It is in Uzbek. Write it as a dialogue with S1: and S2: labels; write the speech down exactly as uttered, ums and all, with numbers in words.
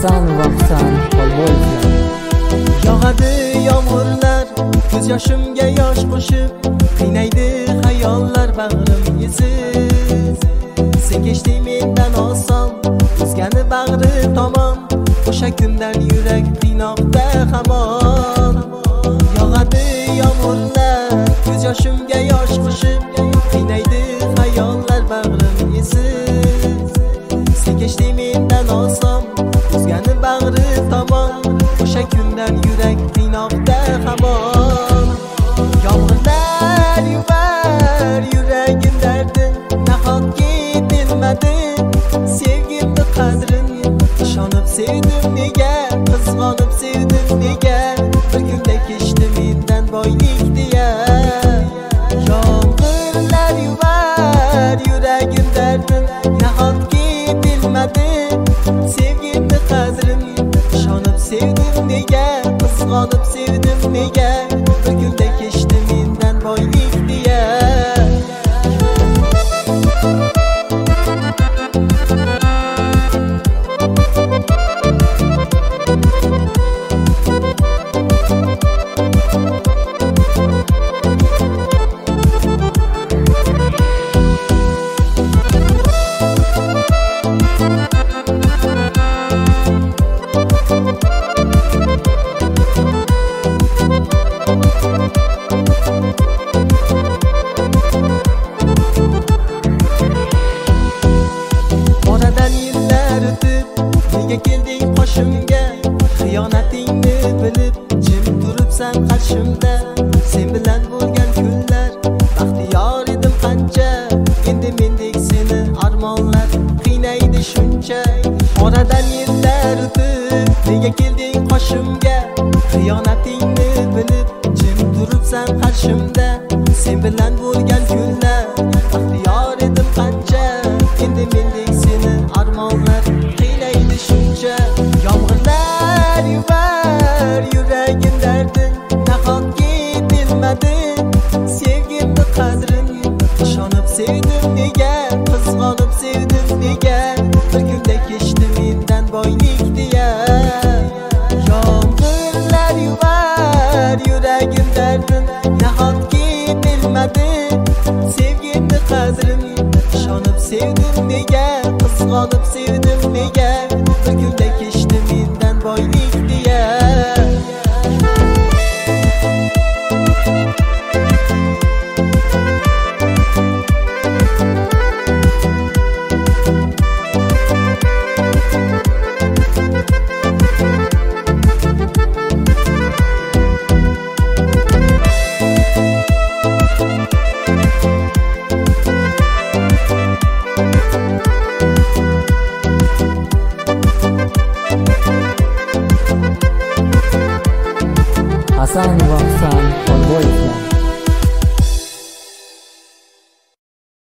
S1: Hasan va Husan Xolboyevlar.
S2: Yog'adi yomg'irlar, ko'z yoshimga yosh qo'shib, qiynaydi xayollar bag'rimgisiz. Sen kechding mendan oson, o'zgani bag'ri tomon, o'sha kundan yurak qiynoqda hamon. Yog'adi yomg'irlar, ko'z yoshimga yosh qo'shib, qiynaydi xayollar bag'rimgisiz. Sen kechding mendan oson, o'zgani bag'ri tomon, o'sha kundan yurak qiynoqda hamon. Yomg'irlar yuvar yuragim dardin, nahotki bilmadi sevgimni qadrin. Ishonib sevdim nega, qizg'onib sevdim nega, bir kunda kechdi mendan boylik deya. Yomg'irlar yuvar yuragim dardin, nahotki bilmadi sevgimni qadrin. Ishonib sevdim nega, qizg'onib sevdim nega, bir kunda kechdi mendan boylik deya. Nega kelding qoshimga, xiyonatingni bilib jim turibsan qarshimda. Sen bilan bo'lgan kunlar baxtiyor edim qancha, endi mendek seni armonlar qiynaydi shuncha. Oradan yillar o'tib, nega kelding qoshimga, xiyonatingni bilib jim turibsan qarshimda. Sen bilan bo'lgan kunlar baxtiyor edim qancha, endi mendek seni armonlar qiynaydi shuncha. Yomg'irlar yuvar yuragim dardin, nahotki bilmadi sevgimni qadrin. Ishonib sevdim nega, qizg'onib sevdim nega, bir kunda kechdi mendan boylik deya. Yomg'irlar yuvar yuragim dardin, nahotki bilmadi sevgimni qadrin. Ishonib sevdim nega, qizg'onib sevdim nega,